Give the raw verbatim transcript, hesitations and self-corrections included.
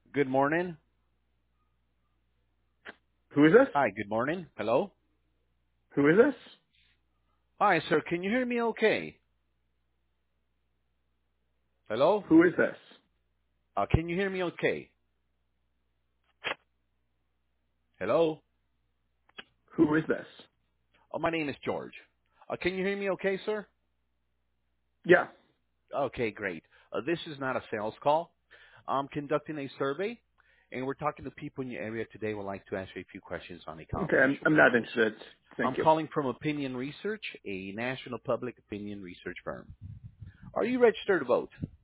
Good morning. Who is this? Hi, good morning. Hello? Who is this? Hi, sir. Can you hear me okay? Hello? Who is this? Uh, can you hear me okay? Hello? Who is this? Oh, my name is George. Uh, can you hear me okay, sir? Yeah. Okay, great. Uh, this is not a sales call. I'm conducting a survey, and we're talking to people in your area today. We'd like to ask you a few questions on Okay, economy I'm, I'm insurance. not interested. I'm Thank you. calling from Opinion Research, a national public opinion research firm. Are you registered to vote?